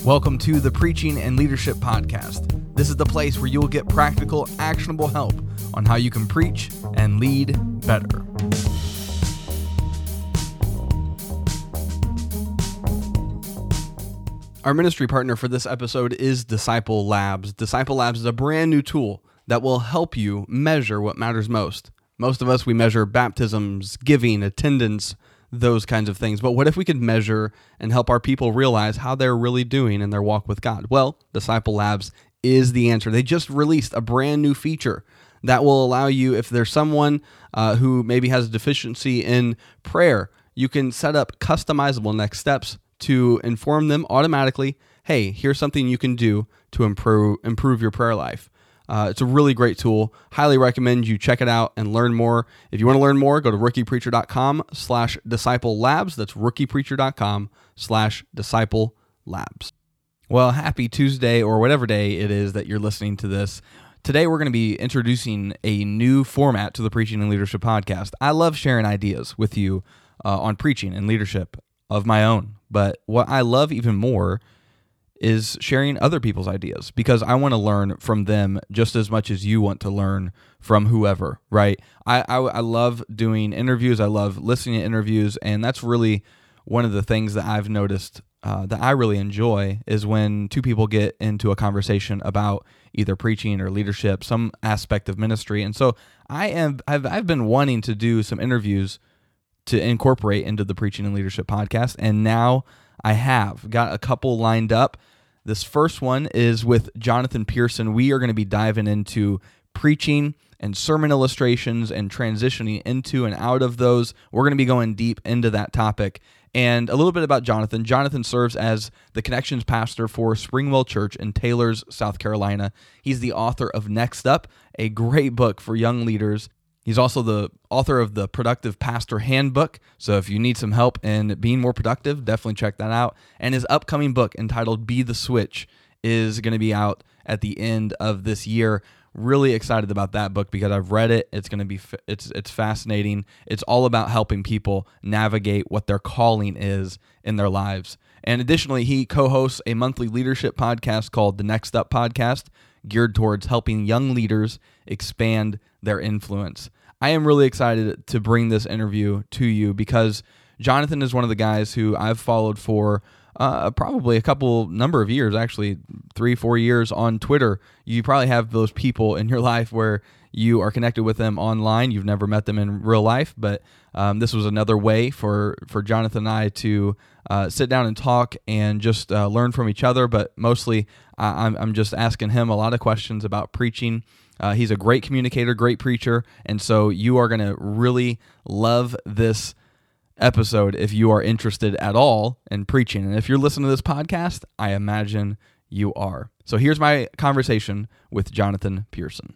Welcome to the Preaching and Leadership Podcast. This is the place where you will get practical, actionable help on how you can preach and lead better. Our ministry partner for this episode is Disciple Labs. Disciple Labs is a brand new tool that will help you measure what matters most. Most of us, we measure baptisms, giving, attendance, those kinds of things. But what if we could measure and help our people realize how they're really doing in their walk with God? Well, Disciple Labs is the answer. They just released a brand new feature that will allow you, if there's someone who maybe has a deficiency in prayer, you can set up customizable next steps to inform them automatically, hey, here's something you can do to improve your prayer life. It's a really great tool. Highly recommend you check it out and learn more. If you want to learn more, go to rookiepreacher.com/disciple labs. That's rookiepreacher.com/disciple labs. Well, happy Tuesday or whatever day it is that you're listening to this. Today, we're going to be introducing a new format to the Preaching and Leadership Podcast. I love sharing ideas with you on preaching and leadership of my own. But what I love even more is sharing other people's ideas, because I want to learn from them just as much as you want to learn from whoever, right? I love doing interviews. I love listening to interviews, and that's really one of the things that I've noticed that I really enjoy is when two people get into a conversation about either preaching or leadership, some aspect of ministry. And so I've been wanting to do some interviews to incorporate into the Preaching and Leadership Podcast, and now I have got a couple lined up. This first one is with Jonathan Pearson. We are going to be diving into preaching and sermon illustrations and transitioning into and out of those. We're going to be going deep into that topic. And a little bit about Jonathan. Jonathan serves as the Connections Pastor for Springwell Church in Taylors, South Carolina. He's the author of Next Up, a great book for young leaders. He's also the author of the Productive Pastor Handbook, so if you need some help in being more productive, definitely check that out. And his upcoming book entitled Be the Switch is going to be out at the end of this year. Really excited about that book because I've read it. It's going to be it's fascinating. It's all about helping people navigate what their calling is in their lives. And additionally, he co-hosts a monthly leadership podcast called the Next Up Podcast, geared towards helping young leaders expand their influence. I am really excited to bring this interview to you because Jonathan is one of the guys who I've followed for probably a number of years, actually 3-4 years on Twitter. You probably have those people in your life where you are connected with them online. You've never met them in real life, but this was another way for Jonathan and I to sit down and talk and just learn from each other. But mostly, I'm just asking him a lot of questions about preaching. He's a great communicator, great preacher, and so you are going to really love this episode if you are interested at all in preaching. And if you're listening to this podcast, I imagine you are. So here's my conversation with Jonathan Pearson.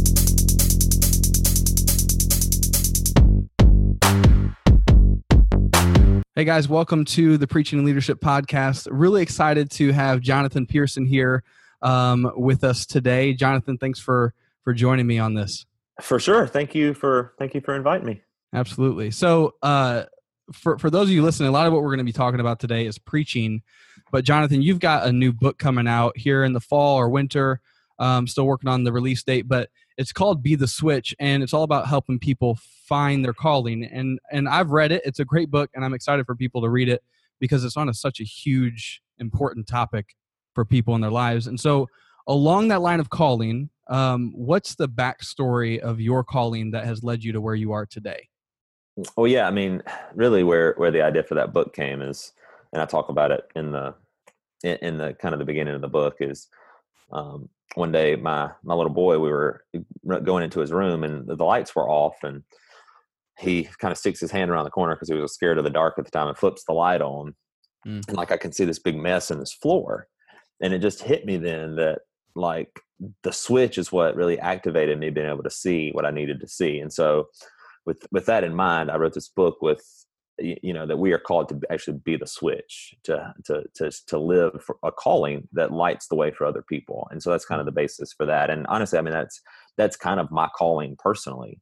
Hey guys, welcome to the Preaching and Leadership Podcast. Really excited to have Jonathan Pearson here with us today. Jonathan, thanks for joining me on this. For sure. Thank you for inviting me. Absolutely. So for those of you listening, a lot of what we're going to be talking about today is preaching. But Jonathan, you've got a new book coming out here in the fall or winter. Still working on the release date, but it's called Be the Switch, and it's all about helping people find their calling. And I've read it. It's a great book, and I'm excited for people to read it because it's on such a huge, important topic for people in their lives. And so along that line of calling, what's the backstory of your calling that has led you to where you are today? Well, yeah, I mean, really where the idea for that book came is, and I talk about it in the kind of the beginning of the book, is one day my little boy, we were going into his room and the lights were off, and he kind of sticks his hand around the corner because he was scared of the dark at the time and flips the light on. And I can see this big mess in this floor. And it just hit me then that the switch is what really activated me being able to see what I needed to see. And so with that in mind, I wrote this book with, that we are called to actually be the switch, to live for a calling that lights the way for other people. And so that's kind of the basis for that. And honestly, I mean, that's kind of my calling personally.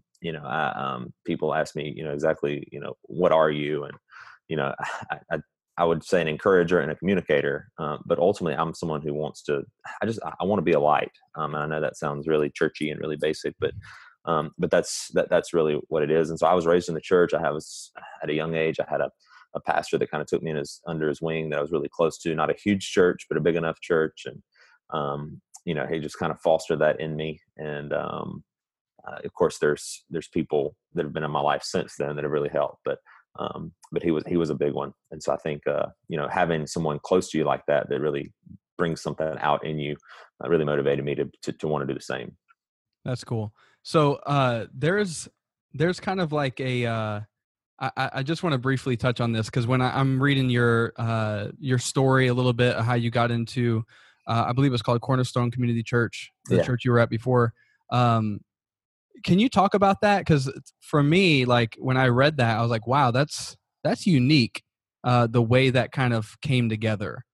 People ask me, exactly, what are you? And, I I would say an encourager and a communicator, but ultimately I'm someone who wants to. I want to be a light, and I know that sounds really churchy and really basic, but that's really what it is. And so I was raised in the church. At a young age, I had a pastor that kind of took me under his wing that I was really close to. Not a huge church, but a big enough church, and he just kind of fostered that in me. And of course, there's people that have been in my life since then that have really helped, but he was a big one. And so I think having someone close to you like that really brings something out in you really motivated me to want to do the same. That's cool. So there's kind of like a I just want to briefly touch on this, because when I'm reading your story a little bit, how you got into I believe it's called Cornerstone Community Church, the church you were at before. Can you talk about that? Because for me, like when I read that, I was like, wow, that's unique. The way that kind of came together.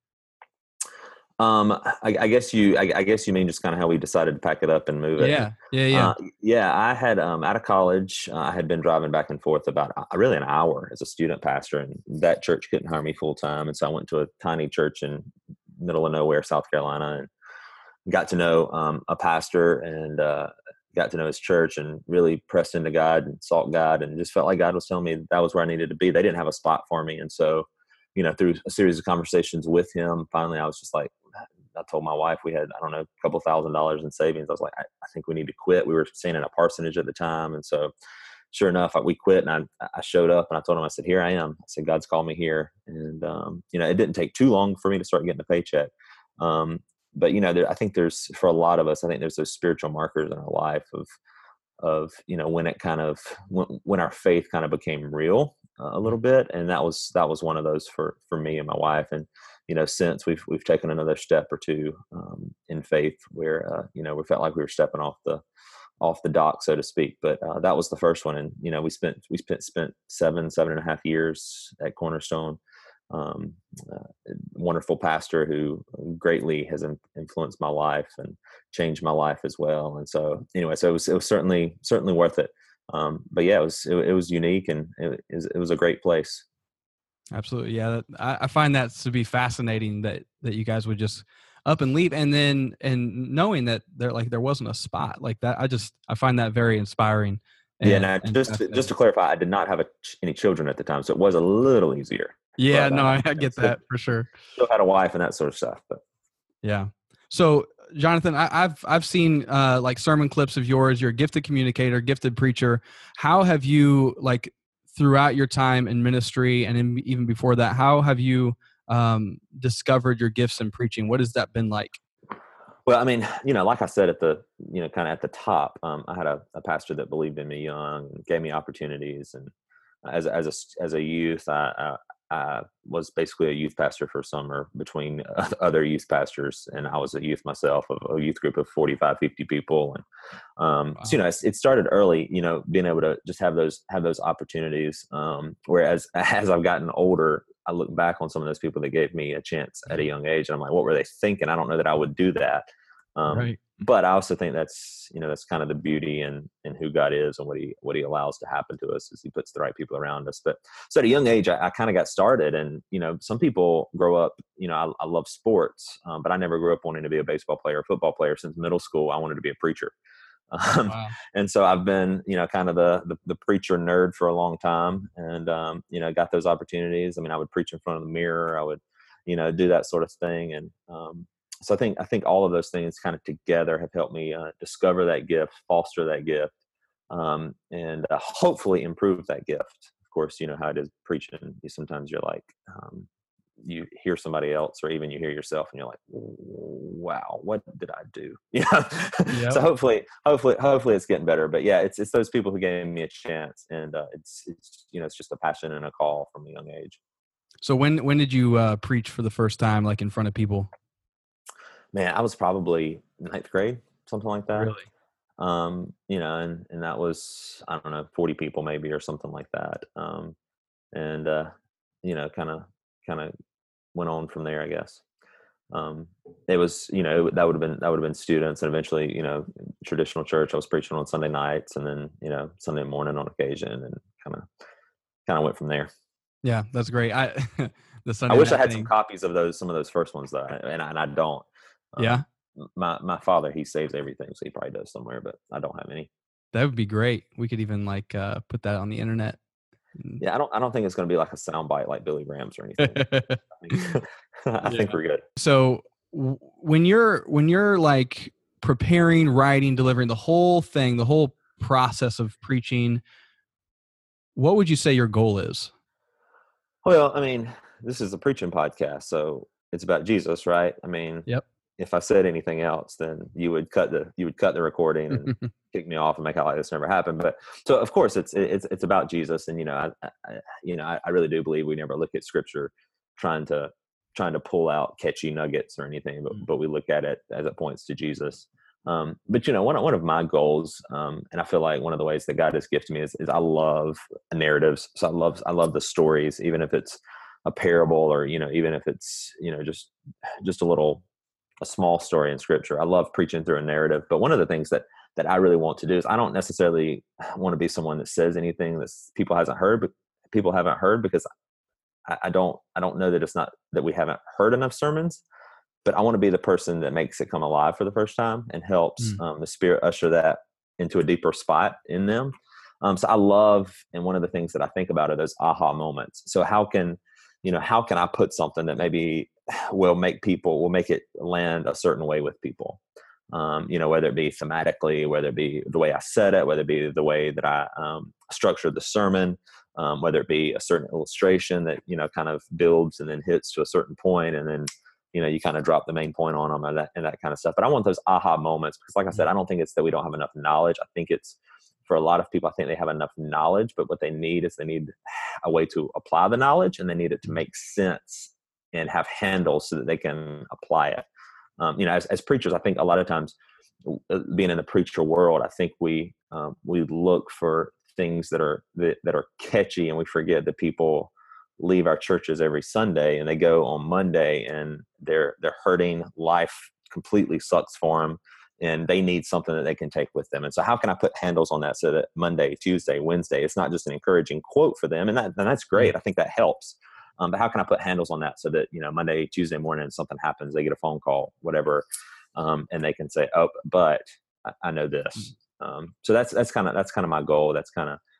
I guess you mean just kind of how we decided to pack it up and move it. Yeah. I had, out of college, I had been driving back and forth about really an hour as a student pastor, and that church couldn't hire me full time. And so I went to a tiny church in middle of nowhere, South Carolina, and got to know a pastor, and got to know his church, and really pressed into God and sought God, and just felt like God was telling me that was where I needed to be. They didn't have a spot for me. And so, through a series of conversations with him, finally I was just like, I told my wife, we had, I don't know, a couple $1,000s in savings. I was like, I think we need to quit. We were staying in a parsonage at the time. And so sure enough, we quit, and I showed up, and I told him, I said, here I am. I said, God's called me here. And, it didn't take too long for me to start getting a paycheck. But I think for a lot of us, I think there's those spiritual markers in our life of when it kind of, when our faith kind of became real a little bit. And that was one of those for me and my wife. And, since we've taken another step or two in faith where, we felt like we were stepping off the dock, so to speak. But that was the first one. And, we spent 7.5 years at Cornerstone. Wonderful pastor who greatly has influenced my life and changed my life as well. And so anyway, so it was certainly worth it. But yeah, it was unique, and it was a great place. Absolutely. Yeah. I find that to be fascinating that you guys would just up and leave, and knowing that there wasn't a spot like that. I find that very inspiring. Just to clarify, I did not have any children at the time, so it was a little easier. Yeah, no, I get that for sure. Still had a wife and that sort of stuff, but yeah. So Jonathan, I've seen like sermon clips of yours. You're a gifted communicator, gifted preacher. How have you, like, throughout your time in ministry and even before that, how have you discovered your gifts in preaching? What has that been like? Well, I mean, like I said at the, kind of at the top, I had a pastor that believed in me young, and gave me opportunities, and as a youth, I was basically a youth pastor for a summer between other youth pastors, and I was a youth myself, of a youth group of 45, 50 people. And wow. So, it started early, being able to just have those opportunities. Whereas as I've gotten older, I look back on some of those people that gave me a chance at a young age, and I'm like, what were they thinking? I don't know that I would do that. Right. But I also think that's kind of the beauty in who God is, and what he allows to happen to us, is he puts the right people around us. But so at a young age, I kind of got started, and, some people grow up, I love sports, but I never grew up wanting to be a baseball player or football player. Since middle school, I wanted to be a preacher. Wow. And so I've been, kind of the preacher nerd for a long time, and, got those opportunities. I mean, I would preach in front of the mirror. I would, do that sort of thing. And, so I think all of those things kind of together have helped me discover that gift, foster that gift, and hopefully improve that gift. Of course, how it is preaching. Sometimes you're like, you hear somebody else, or even you hear yourself, and you're like, wow, what did I do? Yep. So hopefully it's getting better. But yeah, it's those people who gave me a chance, and it's just a passion and a call from a young age. So when did you preach for the first time, like in front of people? Man, I was probably 9th grade, something like that. Really? And that was, I don't know, 40 people maybe, or something like that. And kind of went on from there, I guess. It was, that would have been students, and eventually, traditional church. I was preaching on Sunday nights, and then, Sunday morning on occasion, and kind of went from there. Yeah, that's great. The I Sunday wish I night had some thing. copies of some of those first ones though, and I don't. Yeah, Um, my father, he saves everything, so he probably does somewhere, but I don't have any. that would be great. We could even like put that on the internet. Yeah, I don't think it's going to be like a soundbite like Billy Graham's or anything. I think I think Yeah. we're good. So when you're like preparing, writing, delivering the whole thing, the whole process of preaching, what would you say your goal is? Well, I mean, this is a preaching podcast, so it's about Jesus, right? I mean, Yep. if I said anything else, then you would cut the recording and kick me off and make out like this never happened. But so of course it's about Jesus, and I really do believe we never look at Scripture trying to pull out catchy nuggets or anything, but we look at it as it points to Jesus. But one of my goals, and I feel like one of the ways that God has gifted me is I love narratives. So I love the stories, even if it's a parable or even if it's just a small story in Scripture. I love preaching through a narrative. But one of the things that I really want to do is I don't necessarily want to be someone that says anything that people haven't heard because I don't know that it's not that we haven't heard enough sermons, but I want to be the person that makes it come alive for the first time and helps Mm. the Spirit usher that into a deeper spot in them. So I love, and one of the things that I think about are those aha moments. So how can I put something that maybe will make it land a certain way with people? Whether it be thematically, whether it be the way I said it, whether it be the way that I structured the sermon, whether it be a certain illustration that kind of builds and then hits to a certain point, and then you kind of drop the main point on them and that kind of stuff. But I want those aha moments because, like I said, I don't think it's that we don't have enough knowledge. I think it's for a lot of people, I think they have enough knowledge, but what they need is they need a way to apply the knowledge, and they need it to make sense and have handles so that they can apply it. As preachers, I think a lot of times, being in the preacher world, I think we look for things that are catchy, and we forget that people leave our churches every Sunday and they go on Monday and they're hurting. Life completely sucks for them, and they need something that they can take with them. And so how can I put handles on that so that Monday, Tuesday, Wednesday, it's not just an encouraging quote for them? And that's great. I think that helps. But how can I put handles on that so that, Monday, Tuesday morning, something happens, they get a phone call, whatever. And they can say, oh, but I know this. So that's kind of my goal. That's kind of,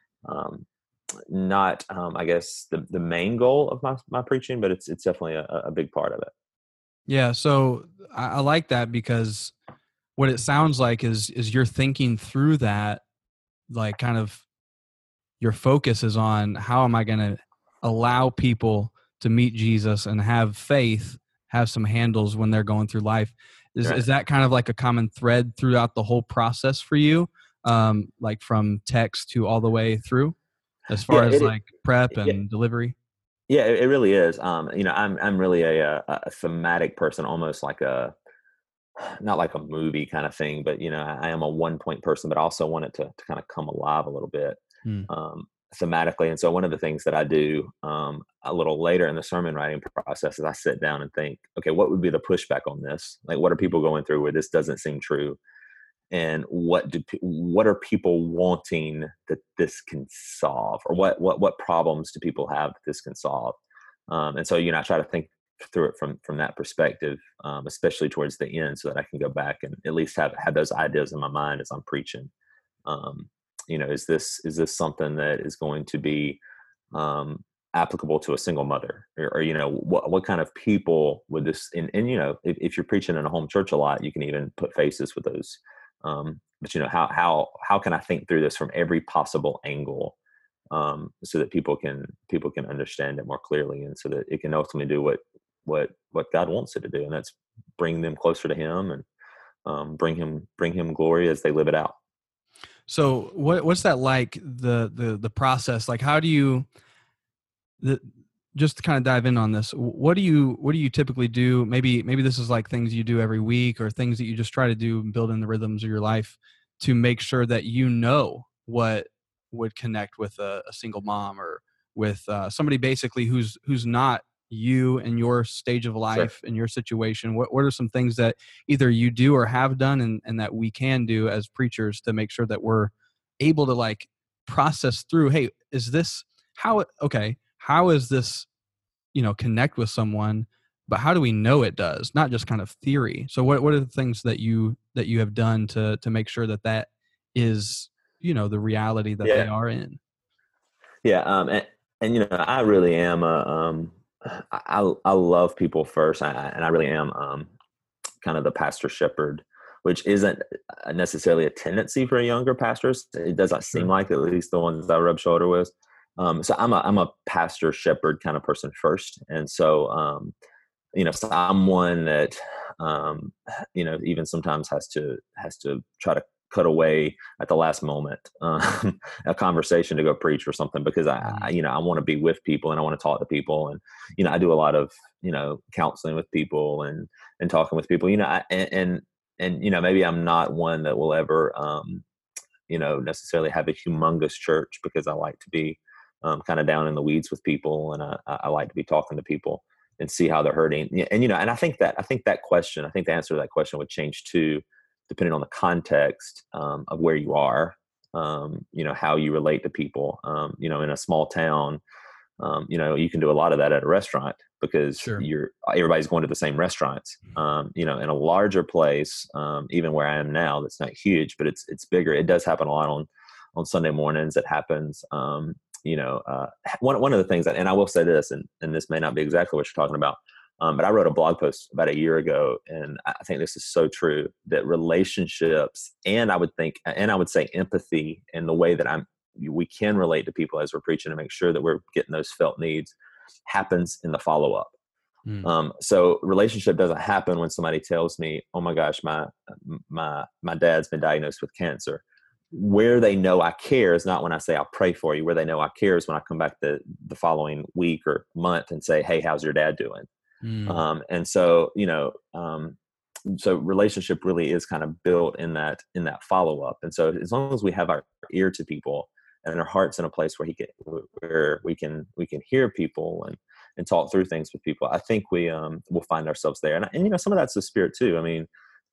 not, I guess the main goal of my preaching, but it's definitely a big part of it. Yeah. So I like that because what it sounds like is you're thinking through that, like kind of your focus is on how am I going to allow people to meet Jesus and have faith, have some handles when they're going through life. Is Right. is that kind of like a common thread throughout the whole process for you? Like from text to all the way through as Yeah, far as like prep yeah, and delivery? yeah, it really is. I'm really a thematic person, almost like not like a movie kind of thing, but I am a 1 point person, but I also want it to kind of come alive a little bit. Hmm. Um, Thematically. And so one of the things that I do a little later in the sermon writing process is I sit down and think, okay, what would be the pushback on this? Like, what are people going through where this doesn't seem true? And what are people wanting that this can solve, or what problems do people have that this can solve? And so I try to think through it from that perspective, especially towards the end, so that I can go back and at least have those ideas in my mind as I'm preaching. Um, is this something that is going to be applicable to a single mother, or what kind of people would this? And if you're preaching in a home church a lot, you can even put faces with those. But how can I think through this from every possible angle, so that people can understand it more clearly, and so that it can ultimately do what God wants it to do, and that's bring them closer to Him, and bring him glory as they live it out. So what's that like the process? Like how do you the just to kind of dive in on this, what do you typically do? Maybe this is like things you do every week or things that you just try to do and build in the rhythms of your life to make sure that what would connect with a single mom or with somebody basically who's not you in your stage of Sure. life in your situation. What are some things that either you do or have done and that we can do as preachers to make sure that we're able to like process through, hey, is this how how is this, connect with someone, but how do we know it does? Not just kind of theory. So what are the things that you have done to make sure that is, the reality that they Yeah. are in? Yeah. And I really am I love people first. And I really am kind of the pastor shepherd, which isn't necessarily a tendency for younger pastors. It does not seem Sure. like, at least the ones that I rub shoulder with. So I'm a pastor shepherd kind of person first. And so, so I'm one that, even sometimes has to try to cut away at the last moment, a conversation to go preach or something, because I want to be with people and I want to talk to people. And, I do a lot of, counseling with people and talking with people, and maybe I'm not one that will ever, necessarily have a humongous church, because I like to be kind of down in the weeds with people. And I like to be talking to people and see how they're hurting. And, and I think the answer to that question would change too, depending on the context of where you are, how you relate to people. In a small town, you can do a lot of that at a restaurant, because Sure. everybody's going to the same restaurants. In a larger place, even where I am now, that's not huge, but it's bigger. It does happen a lot on Sunday mornings. It happens. One of the things that, and I will say this, and this may not be exactly what you're talking about, but I wrote a blog post about a year ago, and I think this is so true, that relationships, and I would say empathy, and the way that we can relate to people as we're preaching, to make sure that we're getting those felt needs, happens in the follow-up. So relationship doesn't happen when somebody tells me, oh my gosh, my dad's been diagnosed with cancer. Where they know I care is not when I say I'll pray for you. Where they know I care is when I come back the following week or month and say, hey, how's your dad doing? And so, so relationship really is kind of built in that follow-up. And so as long as we have our ear to people and our hearts in a place where we can hear people and talk through things with people, I think we will find ourselves there. And some of that's the Spirit too. I mean,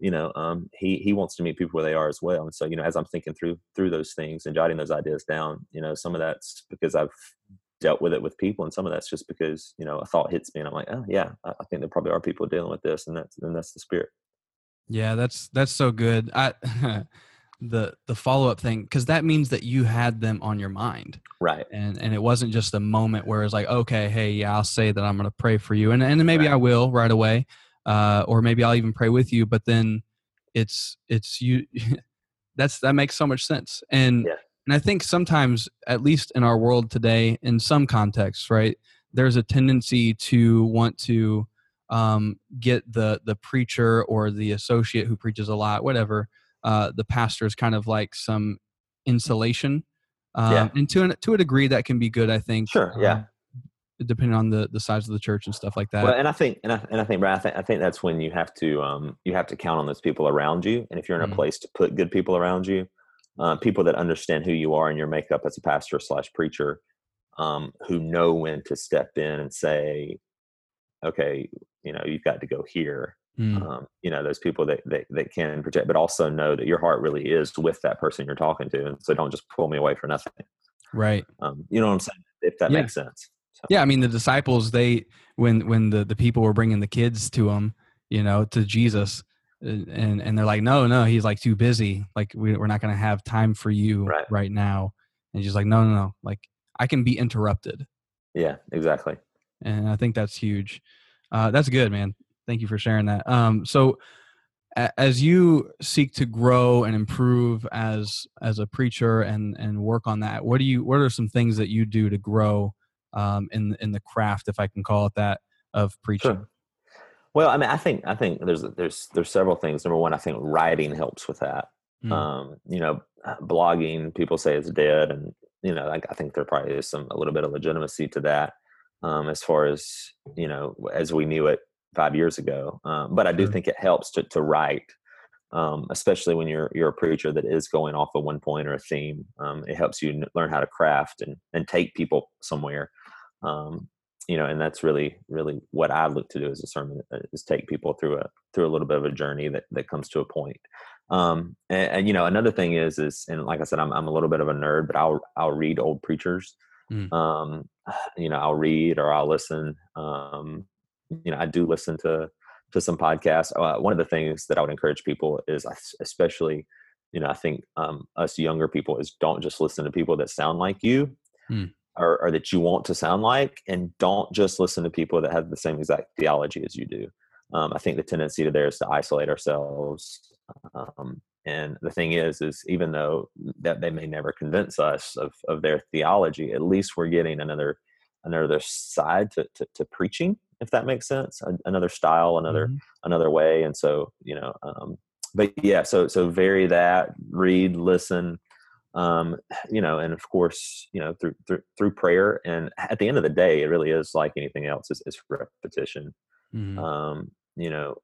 he wants to meet people where they are as well. And so, as I'm thinking through those things and jotting those ideas down, some of that's because I've dealt with it with people, and some of that's just because, a thought hits me and I'm like, oh yeah, I think there probably are people dealing with this, and that's the Spirit. Yeah, that's so good. The follow-up thing, because that means that you had them on your mind. Right. And it wasn't just a moment where it's like, okay, hey, yeah, I'll say that I'm going to pray for you. And then maybe I will right away. Or maybe I'll even pray with you, but then it's you. That makes so much sense. And I think sometimes, at least in our world today, in some contexts, right, there's a tendency to want to get the preacher or the associate who preaches a lot, whatever, the pastor is kind of like some insulation. And to a degree that can be good, I think. Sure. Yeah. Depending on the size of the church and stuff like that. Well, and I think, Brad, I think that's when you have to count on those people around you. And if you're in a place to put good people around you, people that understand who you are and your makeup as a pastor / preacher, who know when to step in and say, okay, you've got to go here. Those people that can protect, but also know that your heart really is with that person you're talking to. And so don't just pull me away for nothing. Right. You know what I'm saying? If that makes sense. So. Yeah. I mean, the disciples, when the people were bringing the kids to them, to Jesus, and they're like, no, he's like too busy. Like we're not going to have time for you right now. And he's just like, no. Like I can be interrupted. Yeah, exactly. And I think that's huge. That's good, man. Thank you for sharing that. So as you seek to grow and improve as a preacher and work on that, what are some things that you do to grow in the craft, if I can call it that, of preaching? Sure. Well, I mean, I think there's several things. Number one, I think writing helps with that. Blogging, people say it's dead, and I think there probably is a little bit of legitimacy to that, as far as as we knew it 5 years ago. But I do think it helps to write, especially when you're a preacher that is going off of one point or a theme. It helps you learn how to craft and take people somewhere. And that's really, really what I look to do as a sermon, is take people through a little bit of a journey that comes to a point. And another thing is, and like I said, I'm a little bit of a nerd, but I'll read old preachers. I'll read or I'll listen. I do listen to some podcasts. One of the things that I would encourage people is, especially, I think us younger people, is don't just listen to people that sound like you, Mm. or that you want to sound like, and don't just listen to people that have the same exact theology as you do. I think the tendency to there is to isolate ourselves. And the thing is even though that they may never convince us of their theology, at least we're getting another side to preaching, if that makes sense, another style, Mm-hmm. another way. And so, but yeah, so vary that, read, listen, and of course, through prayer. And at the end of the day, it really is like anything else, is repetition. Mm-hmm. um you know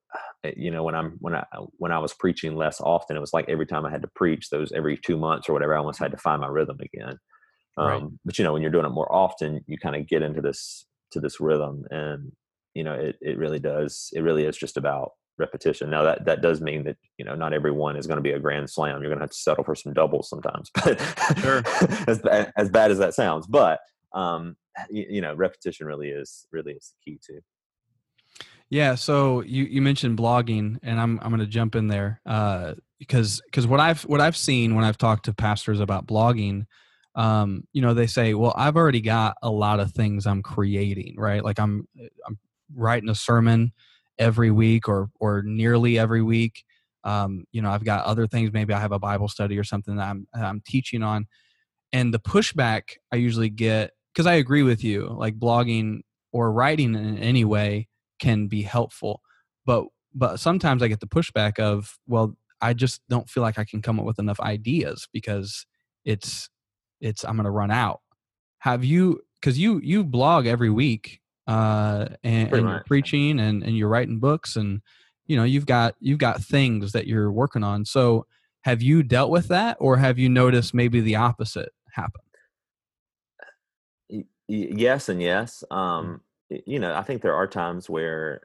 when I was preaching less often, it was like every time I had to preach, those every 2 months or whatever, I almost had to find my rhythm again. Right. But when you're doing it more often, you kind of get into this rhythm. And it really is just about repetition. Now that does mean that not everyone is going to be a grand slam. You're going to have to settle for some doubles sometimes, but Sure. as bad as that sounds. But repetition really is the key too. Yeah, so you mentioned blogging, and I'm going to jump in there because what I've seen when I've talked to pastors about blogging, they say, well, I've already got a lot of things I'm creating, right? Like I'm writing a sermon every week or nearly every week. I've got other things. Maybe I have a Bible study or something that I'm teaching on, and the pushback I usually get, because I agree with you, like blogging or writing in any way can be helpful, but sometimes I get the pushback of, well, I just don't feel like I can come up with enough ideas because it's I'm going to run out. Have you, because you blog every week, Pretty and you're much. preaching and you're writing books, and you've got things that you're working on. So have you dealt with that, or have you noticed maybe the opposite happen? Yes and yes. Mm. I think there are times where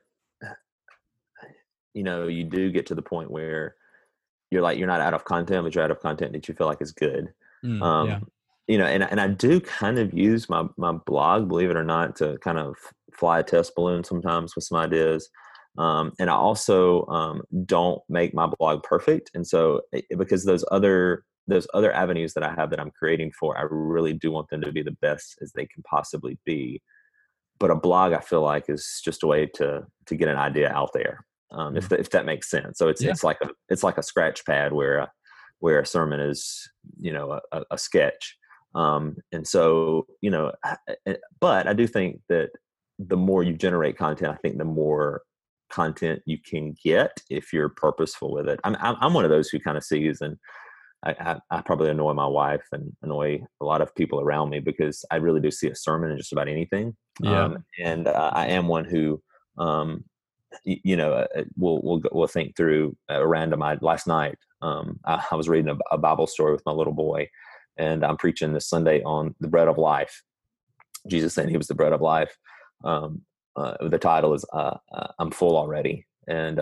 you do get to the point where you're not out of content, but you're out of content that you feel like is good. Yeah. um and I do kind of use my blog, believe it or not, to kind of fly a test balloon sometimes with some ideas. And I also don't make my blog perfect. And so because those other avenues that I have that I'm creating for, I really do want them to be the best as they can possibly be. But a blog, I feel like, is just a way to get an idea out there, Mm. if that makes sense. So Yeah. it's like a scratch pad where a sermon is a sketch. And so but I do think that the more you generate content, I think the more content you can get if you're purposeful with it. I'm one of those who kind of sees, and I probably annoy my wife and annoy a lot of people around me, because I really do see a sermon in just about anything. Yeah. And I am one who, will think through a random. Last night, I was reading a Bible story with my little boy, and I'm preaching this Sunday on the bread of life. Jesus saying he was the bread of life. The title is "I'm Full Already." And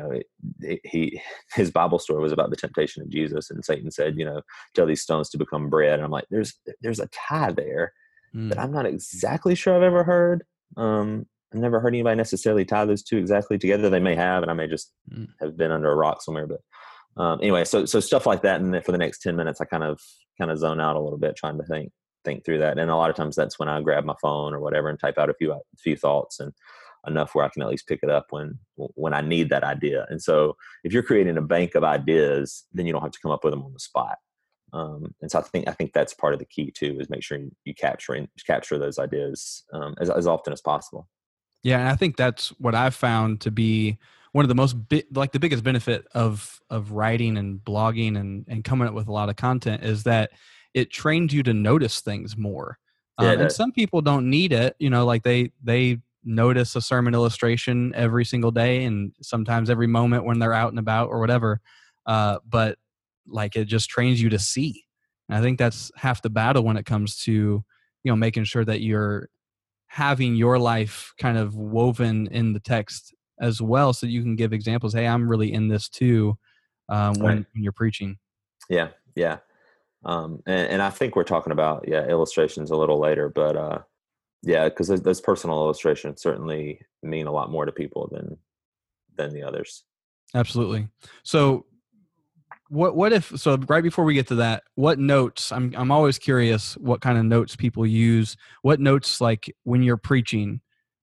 his Bible story was about the temptation of Jesus, and Satan said, tell these stones to become bread. And I'm like, there's a tie there that Mm. I'm not exactly sure I've ever heard. I've never heard anybody necessarily tie those two exactly together. They may have, and I may just Mm. have been under a rock somewhere. But anyway, so stuff like that. And then for the next 10 minutes, I kind of zone out a little bit, trying to think through that. And a lot of times that's when I grab my phone or whatever and type out a few thoughts, and enough where I can at least pick it up when I need that idea. And so if you're creating a bank of ideas, then you don't have to come up with them on the spot. And so I think that's part of the key too, is make sure you capture those ideas as often as possible. Yeah, and I think that's what I've found to be one of the like the biggest benefit of writing and blogging and coming up with a lot of content is that it trains you to notice things more. Yeah, And some people don't need it, like they notice a sermon illustration every single day and sometimes every moment when they're out and about or whatever. But like it just trains you to see. And I think that's half the battle when it comes to making sure that you're having your life kind of woven in the text as well, so you can give examples. Hey, I'm really in this too, right. when you're preaching. Yeah, yeah. And I think we're talking about illustrations a little later, but Yeah, because those personal illustrations certainly mean a lot more to people than the others. Absolutely. So what if, so right before we get to that, what notes, I'm always curious what kind of notes people use. What notes, like when you're preaching,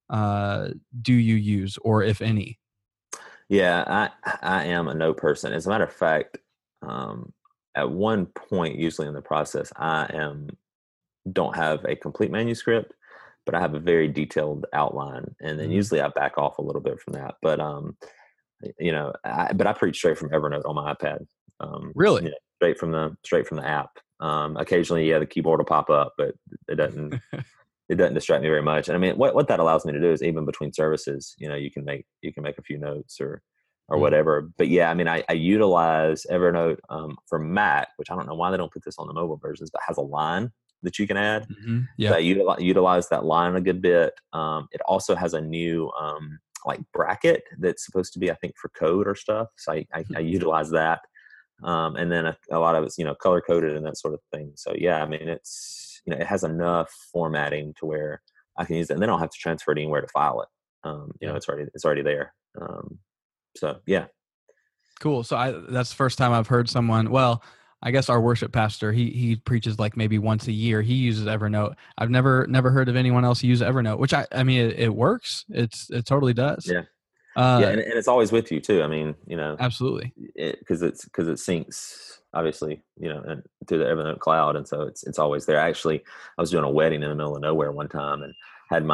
do you use, or if any? Yeah, I am a note person. As a matter of fact, um, at one point, usually in the process, don't have a complete manuscript, but I have a very detailed outline, and then Mhm. usually I back off a little bit from that. But but I preach straight from Evernote on my iPad. Really? Straight from the app. Occasionally, yeah, the keyboard will pop up, but it doesn't it doesn't distract me very much. And I mean, what that allows me to do is even between services, you can make a few notes or Mm. whatever. But yeah, I mean, I utilize Evernote for Mac, which I don't know why they don't put this on the mobile versions, but has a line that you can add. Mhm. So Yeah. I utilize that line a good bit. It also has a new like bracket that's supposed to be, I think, for code or stuff. So I utilize that. And then a lot of it's color coded and that sort of thing. So yeah, I mean it's it has enough formatting to where I can use it, and then I don't have to transfer it anywhere to file it. Yeah. It's already there. So yeah, Cool. So that's the first time I've heard someone. Well, I guess our worship pastor, he preaches like maybe once a year. He uses Evernote. I've never heard of anyone else use Evernote, which I mean it works. It totally does. yeah, yeah, Uh, and it's always with you too. I mean, absolutely. because it syncs obviously and through the Evernote cloud, and so it's always there. Actually, I was doing a wedding in the middle of nowhere one time and had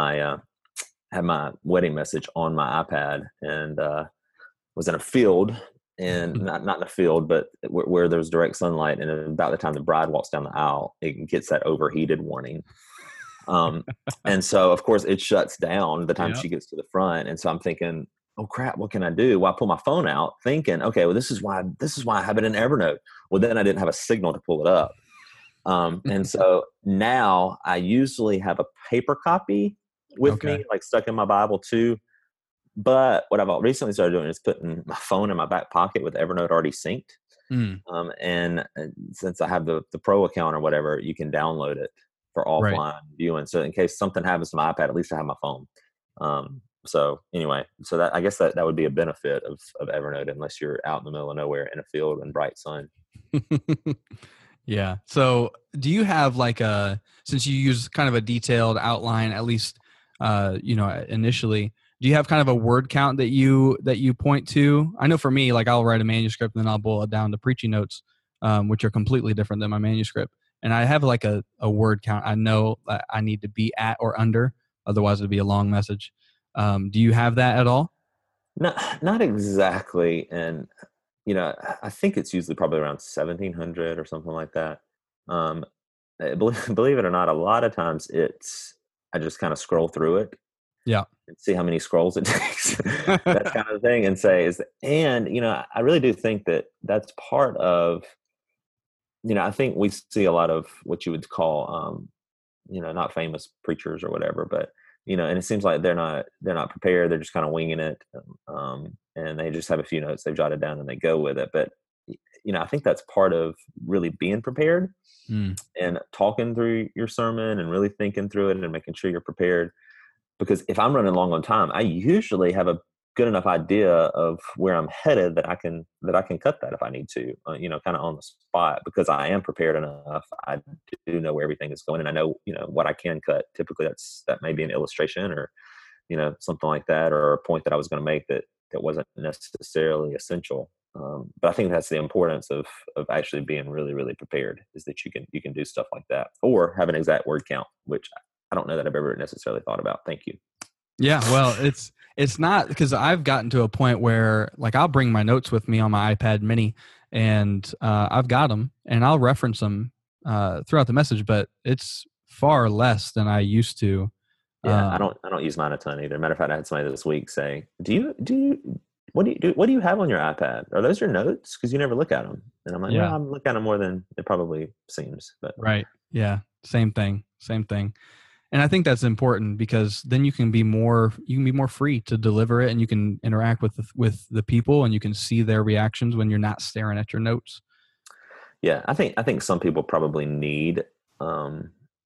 my wedding message on my iPad, and was in a field, and not in a field, but where there's direct sunlight. And about the time the bride walks down the aisle, it gets that overheated warning. Um, and so of course it shuts down the time Yeah. she gets to the front. And so I'm thinking, oh crap, what can I do? Well, I pull my phone out thinking, okay, well, this is why I have it in Evernote. Well, then I didn't have a signal to pull it up. And so now I usually have a paper copy with Okay. me, like stuck in my Bible too. But what I've recently started doing is putting my phone in my back pocket with Evernote already synced. Mm, And since I have the pro account or whatever, you can download it for right. offline viewing. So in case something happens to my iPad, at least I have my phone. So anyway, so that I guess that would be a benefit of Evernote, unless you're out in the middle of nowhere in a field in bright sun. Yeah. So do you have like since you use kind of a detailed outline, at least, initially, do you have kind of a word count that you point to? I know for me, like I'll write a manuscript and then I'll boil it down to preaching notes, which are completely different than my manuscript. And I have like a word count I know that I need to be at or under, otherwise it'd be a long message. Do you have that at all? Not exactly, and I think it's usually probably around 1,700 or something like that. Um, believe it or not, a lot of times I just kind of scroll through it Yeah. and see how many scrolls it takes. That's kind of the thing, and I really do think that that's part of. I think we see a lot of what you would call, not famous preachers or whatever, but and it seems like they're not prepared. They're just kind of winging it, and they just have a few notes they've jotted down and they go with it. But I think that's part of really being prepared Mm, and talking through your sermon and really thinking through it and making sure you're prepared. Because if I'm running long on time, I usually have a good enough idea of where I'm headed that I can cut that if I need to, kind of on the spot, because I am prepared enough. I do know where everything is going, and I know what I can cut. Typically, that may be an illustration or something like that, or a point that I was going to make that wasn't necessarily essential. But I think that's the importance of actually being really really prepared, is that you can do stuff like that or have an exact word count, which I don't know that I've ever necessarily thought about. Thank you. yeah, well, it's not, because I've gotten to a point where like I'll bring my notes with me on my iPad Mini, and I've got them and I'll reference them throughout the message, but it's far less than I used to. Yeah, I Um, don't use mine a ton either. Matter of fact, I had somebody this week say, what do you do? What do you have on your iPad? Are those your notes? Because you never look at them." And I'm like, "Well, yeah, I'm looking at them more than it probably seems." But right. Yeah, same thing, same thing. And I think that's important because then you can be more free to deliver it, and you can interact with the people, and you can see their reactions when you're not staring at your notes. yeah, I think some people probably need um,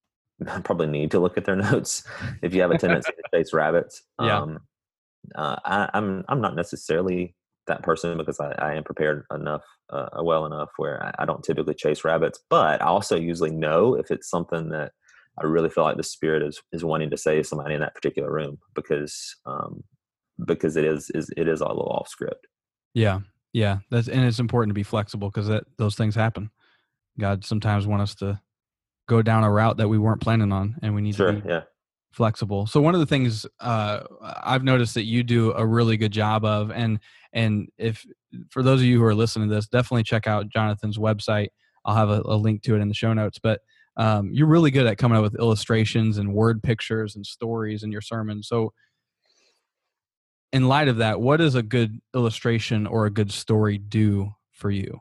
probably need to look at their notes if you have a tendency to chase rabbits. Yeah. I'm not necessarily that person because I am prepared enough, well enough where I don't typically chase rabbits, but I also usually know if it's something that I really feel like the Spirit is wanting to say to somebody in that particular room because it is a little off script. Yeah. Yeah. And it's important to be flexible because those things happen. God sometimes want us to go down a route that we weren't planning on, and we need to Sure. be Yeah. flexible. So one of the things I've noticed that you do a really good job of, and if for those of you who are listening to this, definitely check out Jonathan's website. I'll have a link to it in the show notes. But you're really good at coming up with illustrations and word pictures and stories in your sermons. So in light of that, what does a good illustration or a good story do for you?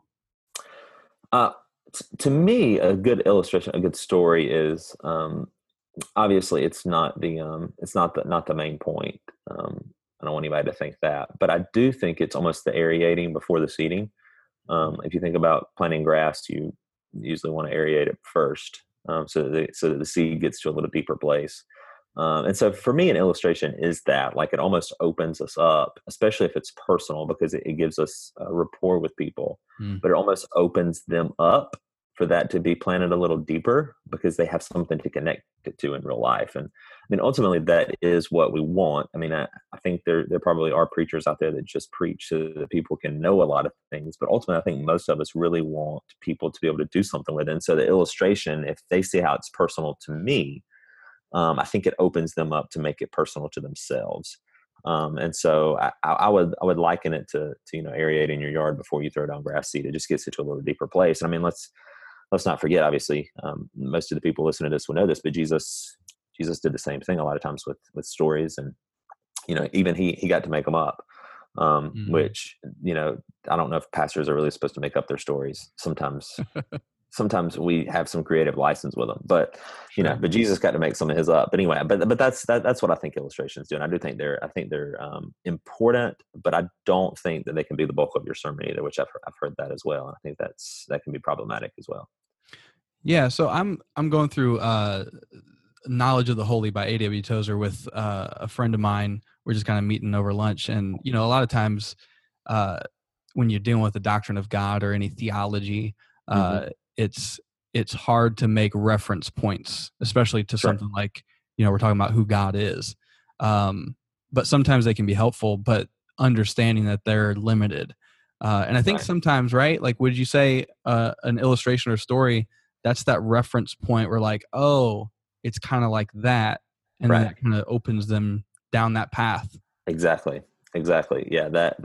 To me, a good illustration, a good story is obviously it's not the main point. I don't want anybody to think that, but I do think it's almost the aerating before the seeding. If you think about planting grass, you usually want to aerate it first, so that the seed gets to a little deeper place. And so for me, an illustration is that, like, it almost opens us up, especially if it's personal, because it gives us a rapport with people, but it almost opens them up for that to be planted a little deeper because they have something to connect it to in real life. And I mean, ultimately that is what we want. I mean, I think there probably are preachers out there that just preach so that people can know a lot of things, but ultimately I think most of us really want people to be able to do something with it. And so the illustration, if they see how it's personal to me, I think it opens them up to make it personal to themselves. And so I would liken it to aerating your yard before you throw down grass seed. It just gets it to a little deeper place. And I mean, let's not forget, obviously, most of the people listening to this will know this, but Jesus did the same thing a lot of times with stories, and even he got to make them up. Which I don't know if pastors are really supposed to make up their stories. Sometimes we have some creative license with them, but Sure. but Jesus got to make some of his up. But anyway, but that's what I think illustrations do, and I do think they're important, but I don't think that they can be the bulk of your sermon either. Which I've heard that as well, and I think that can be problematic as well. Yeah, so I'm going through Knowledge of the Holy by A.W. Tozer with a friend of mine. We're just kind of meeting over lunch, and a lot of times when you're dealing with the doctrine of God or any theology, it's hard to make reference points, especially to something like we're talking about who God is. But sometimes they can be helpful, but understanding that they're limited. And I think sometimes, right? Like, would you say an illustration or story, that's that reference point where, like, oh, it's kind of like that, and then it kind of opens them down that path. Exactly. Yeah,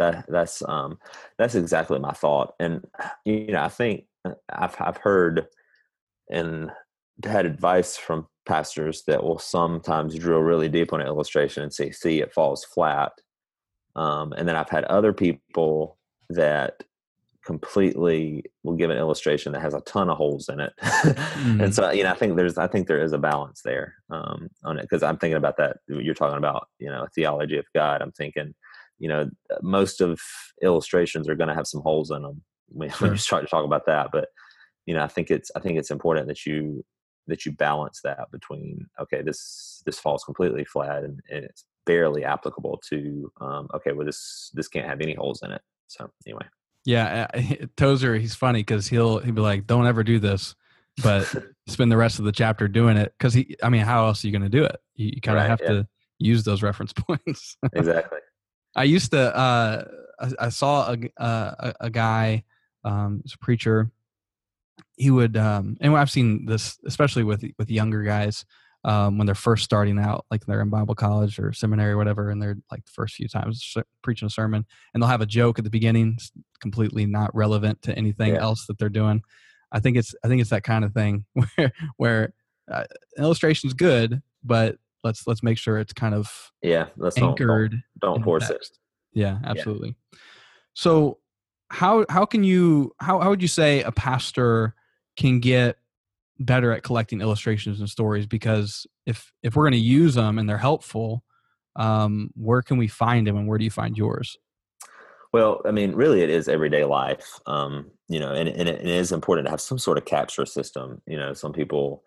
that's exactly my thought. And I think I've heard and had advice from pastors that will sometimes drill really deep on an illustration and say, see, it falls flat. And then I've had other people that completely will give an illustration that has a ton of holes in it. And so, I think there is a balance there on it, because I'm thinking about that. You're talking about, theology of God. I'm thinking, most of illustrations are going to have some holes in them when you start to talk about that. But, I think it's important that you balance that between, okay, this falls completely flat and it's barely applicable to, okay, well, this can't have any holes in it. So anyway. Yeah, Tozer, he's funny because he'll be like, "Don't ever do this," but spend the rest of the chapter doing it because how else are you going to do it? You kind of have to use those reference points. Exactly. I used to. I saw a guy, he's a preacher. He would, and I've seen this especially with younger guys. When they're first starting out, like they're in Bible college or seminary or whatever, and they're like the first few times preaching a sermon, and they'll have a joke at the beginning, completely not relevant to anything else that they're doing. I think it's that kind of thing where illustration's good, but let's make sure it's kind of let's anchored. Don't force it. Yeah, absolutely. Yeah. So how would you say a pastor can get better at collecting illustrations and stories? Because if we're going to use them and they're helpful, where can we find them, and where do you find yours? Well, I mean, really, it is everyday life, and it is important to have some sort of capture system. Some people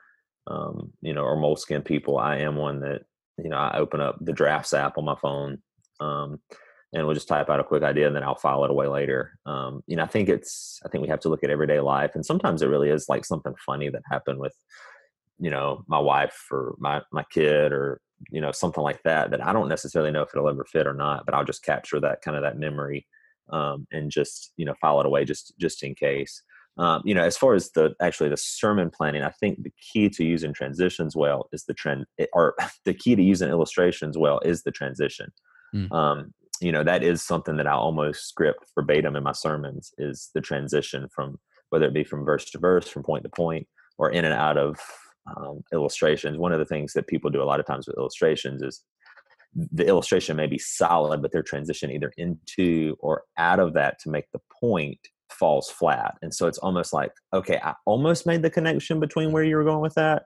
or Moleskin people. I am one that, I open up the Drafts app on my phone, and we'll just type out a quick idea and then I'll file it away later. I think we have to look at everyday life, and sometimes it really is like something funny that happened with, my wife or my kid, or, something like that I don't necessarily know if it'll ever fit or not, but I'll just capture that kind of that memory, and just, file it away just in case. As far as the sermon planning, I think the key to using transitions well is the key to using illustrations well is the transition. Mm. That is something that I almost script verbatim in my sermons, is the transition from, whether it be from verse to verse, from point to point, or in and out of illustrations. One of the things that people do a lot of times with illustrations is the illustration may be solid, but their transition either into or out of that to make the point falls flat. And so it's almost like, okay, I almost made the connection between where you were going with that.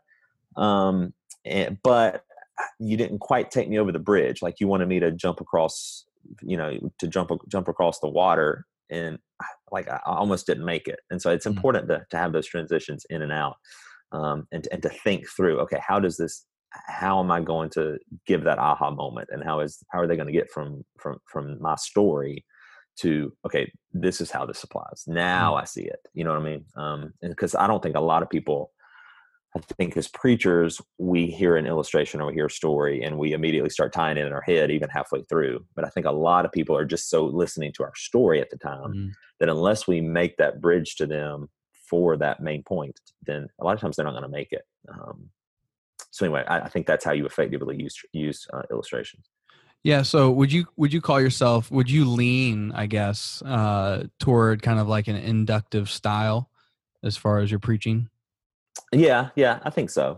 But you didn't quite take me over the bridge. Like you wanted me to jump across, to jump across the water. And like, I almost didn't make it. And so it's important to have those transitions in and out, and to think through, okay, how am I going to give that aha moment? And how are they going to get from my story to, okay, this is how this applies. Now I see it. You know what I mean? And because I don't think a lot of people, I think as preachers, we hear an illustration or we hear a story and we immediately start tying it in our head even halfway through. But I think a lot of people are just so listening to our story at the time that unless we make that bridge to them for that main point, then a lot of times they're not going to make it. So anyway, I think that's how you effectively use illustrations. Yeah. So would you lean, I guess, toward kind of like an inductive style as far as your preaching? Yeah, I think so.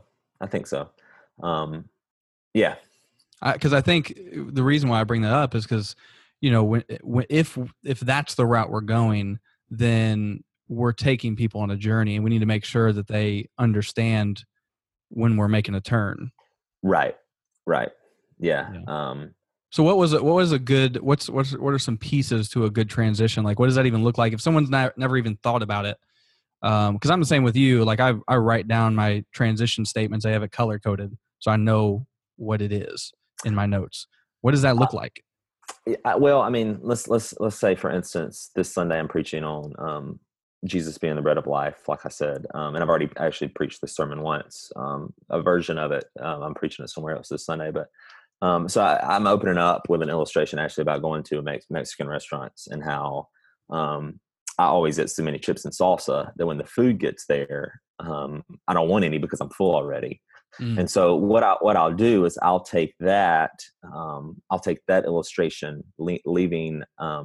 Yeah. Because I think the reason why I bring that up is because, if that's the route we're going, then we're taking people on a journey, and we need to make sure that they understand when we're making a turn. Right. Yeah. So what are some pieces to a good transition? Like, what does that even look like if someone's never even thought about it? Because I'm the same with you. Like I write down my transition statements. I have it color coded, so I know what it is in my notes. What does that look like? Well, I mean, let's say, for instance, this Sunday I'm preaching on Jesus being the bread of life, like I said, and I've already actually preached this sermon once, a version of it. I'm preaching it somewhere else this Sunday, but so I'm opening up with an illustration actually about going to Mexican restaurants and how I always get so many chips and salsa that when the food gets there, I don't want any because I'm full already. And so what I'll do is I'll take that illustration, leaving.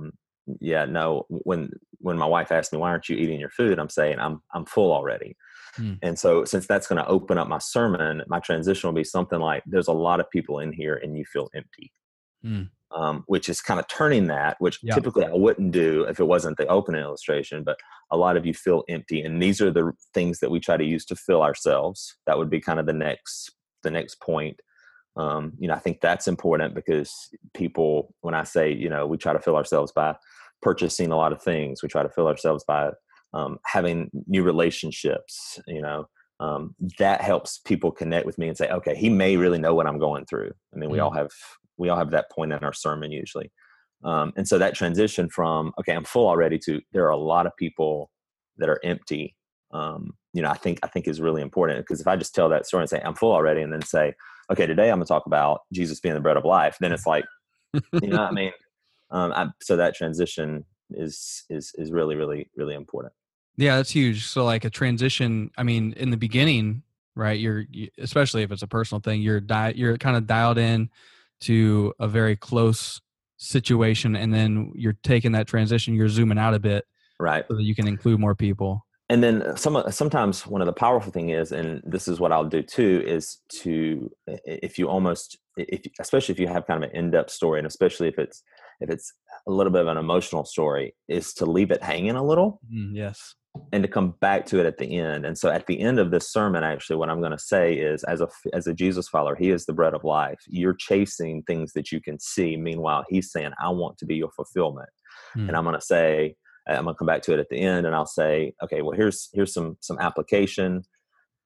When my wife asks me, why aren't you eating your food? I'm saying I'm full already. And so since that's going to open up my sermon, my transition will be something like, there's a lot of people in here and you feel empty. Which is kind of turning that, which typically I wouldn't do if it wasn't the opening illustration, but a lot of you feel empty. And these are the things that we try to use to fill ourselves. That would be kind of the next point. I think that's important because people, when I say, we try to fill ourselves by purchasing a lot of things, we try to fill ourselves by having new relationships, that helps people connect with me and say, okay, he may really know what I'm going through. I mean, we all have that point in our sermon usually. And so that transition from, okay, I'm full already, to there are a lot of people that are empty. I think is really important, because if I just tell that story and say I'm full already, and then say, okay, today I'm going to talk about Jesus being the bread of life, then it's like, what I mean? So that transition is really, really, really important. Yeah, that's huge. So like a transition, I mean, in the beginning, right? Especially if it's a personal thing, you're kind of dialed in to a very close situation, and then you're taking that transition, you're zooming out a bit, right, so that you can include more people. And then sometimes one of the powerful thing is, and this is what I'll do too, is especially if you have kind of an in-depth story, and especially if it's a little bit of an emotional story, is to leave it hanging a little. Yes. And to come back to it at the end. And so at the end of this sermon, actually, what I'm going to say is, as a Jesus follower, he is the bread of life. You're chasing things that you can see. Meanwhile, he's saying, I want to be your fulfillment. And I'm going to come back to it at the end, and I'll say, okay, well, here's some application.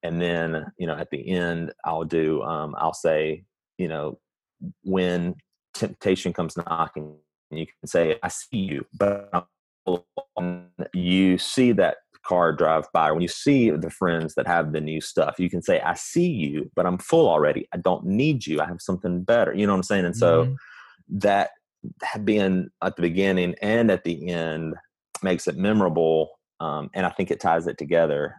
And then, at the end, I'll say, when temptation comes knocking, you can say, I see you, but you see that car drive by, or when you see the friends that have the new stuff, you can say, I see you, but I'm full already. I don't need you. I have something better. You know what I'm saying? And so that being at the beginning and at the end makes it memorable. And I think it ties it together.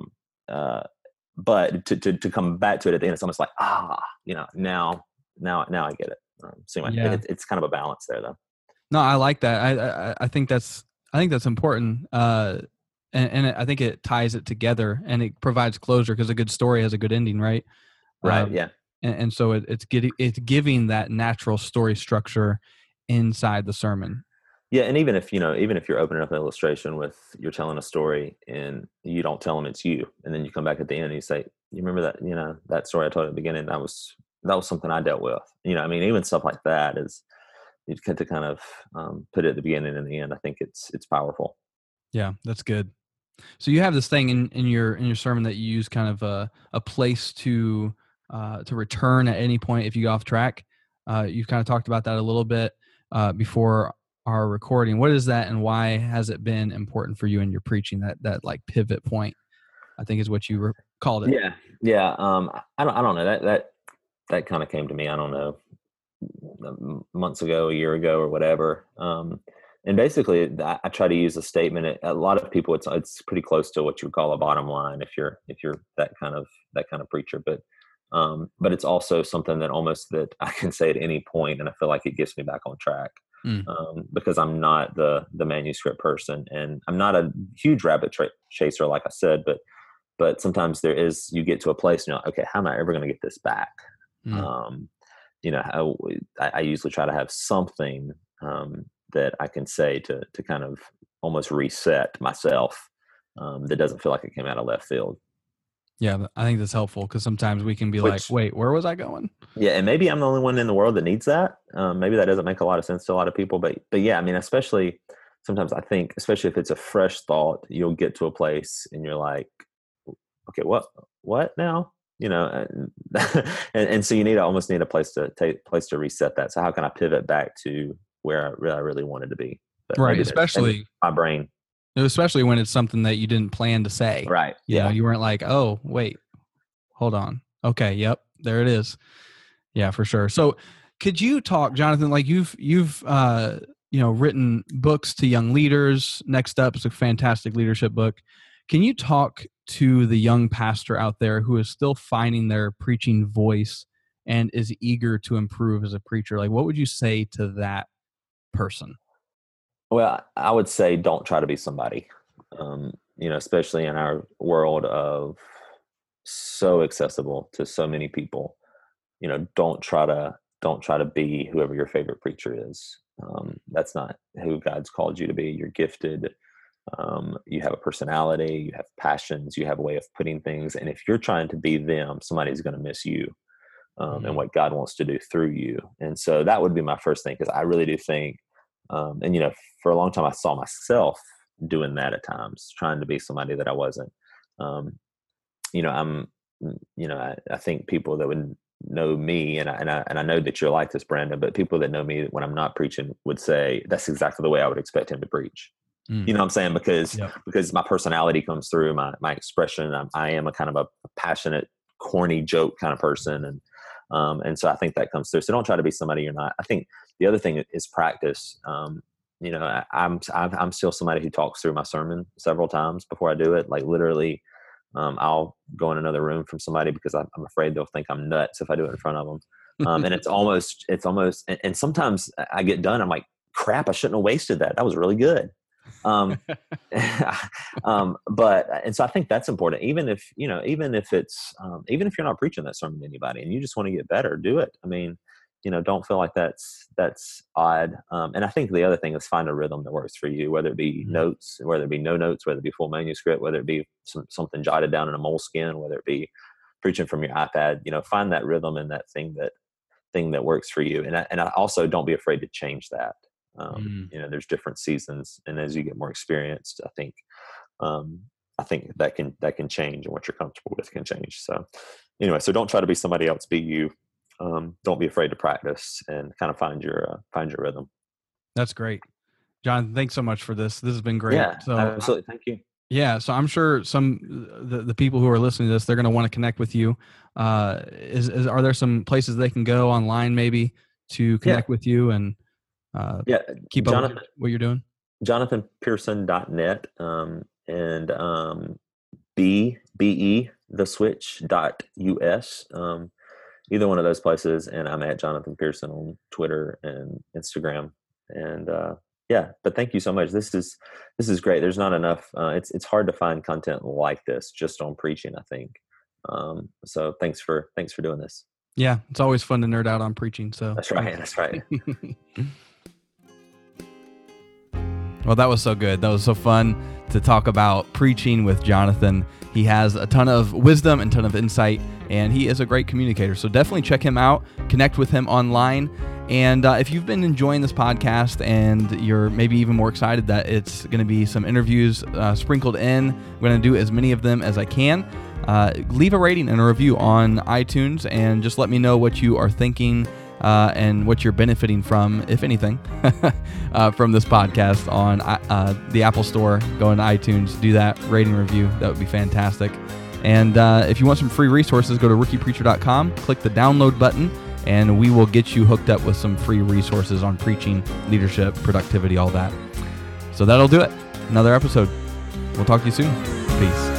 But to come back to it at the end, it's almost like, now I get it. So anyway, it's kind of a balance there, though. No, I like that. I think that's important. And I think it ties it together and it provides closure, because a good story has a good ending, right? Right. Yeah. And so it's giving that natural story structure inside the sermon. Yeah, and even if you're opening up an illustration with, you're telling a story and you don't tell them it's you, and then you come back at the end and you say, you remember that, that story I told at the beginning, that was something I dealt with. Even stuff like that is, you get to kind of put it at the beginning and the end. I think it's powerful. Yeah, that's good. So you have this thing in your sermon that you use kind of a place to return at any point if you go off track. You've kind of talked about that a little bit before our recording. What is that, and why has it been important for you in your preaching? That like pivot point, I think, is what you called it. Yeah. I don't know, that kind of came to me, I don't know, months ago, a year ago, or whatever. And basically, I try to use a statement. A lot of people, it's pretty close to what you would call a bottom line if you're that kind of preacher. But it's also something that I can say at any point, and I feel like it gets me back on track. Because I'm not the manuscript person, and I'm not a huge rabbit chaser, like I said. But sometimes you get to a place, and you're like, okay, how am I ever going to get this back? I usually try to have something that I can say to kind of almost reset myself, that doesn't feel like it came out of left field. Yeah, I think that's helpful, because sometimes we can be like, wait, where was I going? Yeah, and maybe I'm the only one in the world that needs that. Maybe that doesn't make a lot of sense to a lot of people, but yeah, especially sometimes I think, especially if it's a fresh thought, you'll get to a place and you're like, okay, what now? And so you almost need a place to reset that. So how can I pivot back to where I really wanted to be? But right, especially my brain. Especially when it's something that you didn't plan to say. Right. You weren't like, oh, wait, hold on. Okay. Yep. There it is. Yeah, for sure. So could you talk, Jonathan, like you've written books to young leaders. Next Up is a fantastic leadership book. Can you talk to the young pastor out there who is still finding their preaching voice and is eager to improve as a preacher? Like, what would you say to that person? Well, I would say don't try to be somebody, especially in our world of so accessible to so many people. Don't try to be whoever your favorite preacher is. That's not who God's called you to be. You're gifted. You have a personality, you have passions, you have a way of putting things. And if you're trying to be them, somebody's going to miss you, and what God wants to do through you. And so that would be my first thing, because I really do think, for a long time, I saw myself doing that at times, trying to be somebody that I wasn't. I think people that would know me, and I know that you're like this, Brandon, but people that know me when I'm not preaching would say that's exactly the way I would expect him to preach. You know what I'm saying? Because my personality comes through, my expression. I am a kind of a passionate, corny joke kind of person. And so I think that comes through. So don't try to be somebody you're not. I think the other thing is practice. I'm still somebody who talks through my sermon several times before I do it. Like literally, I'll go in another room from somebody because I'm afraid they'll think I'm nuts if I do it in front of them. And it's almost, and sometimes I get done, I'm like, crap, I shouldn't have wasted that. That was really good. And so I think that's important. Even if you're not preaching that sermon to anybody and you just want to get better, do it. Don't feel like that's odd. And I think the other thing is find a rhythm that works for you, whether it be notes, whether it be no notes, whether it be full manuscript, whether it be something jotted down in a moleskin, whether it be preaching from your iPad, find that rhythm and that thing that works for you. And I also don't be afraid to change that. There's different seasons, and as you get more experienced, I think I think that can change, and what you're comfortable with can change. So anyway, so don't try to be somebody else, be you. Don't be afraid to practice and kind of find your rhythm. That's great. John, thanks so much for this. This has been great. Yeah, so absolutely. Thank you. Yeah, so I'm sure the people who are listening to this, they're going to want to connect with you. Are there some places they can go online maybe to connect with you and keep up with what you're doing? JonathanPearson.net and theswitch.us. Either one of those places, and I'm at Jonathan Pearson on Twitter and Instagram. And but thank you so much. This is great. There's not enough. It's hard to find content like this just on preaching, I think. So thanks for doing this. Yeah, it's always fun to nerd out on preaching. So that's right. Well, that was so good. That was so fun to talk about preaching with Jonathan. He has a ton of wisdom and ton of insight, and he is a great communicator. So definitely check him out, connect with him online. And if you've been enjoying this podcast and you're maybe even more excited that it's going to be some interviews sprinkled in, I'm going to do as many of them as I can. Leave a rating and a review on iTunes and just let me know what you are thinking and what you're benefiting from, if anything, from this podcast on the Apple Store. Go into iTunes, do that, rating review. That would be fantastic. And if you want some free resources, go to rookiepreacher.com, click the download button, and we will get you hooked up with some free resources on preaching, leadership, productivity, all that. So that'll do it. Another episode. We'll talk to you soon. Peace.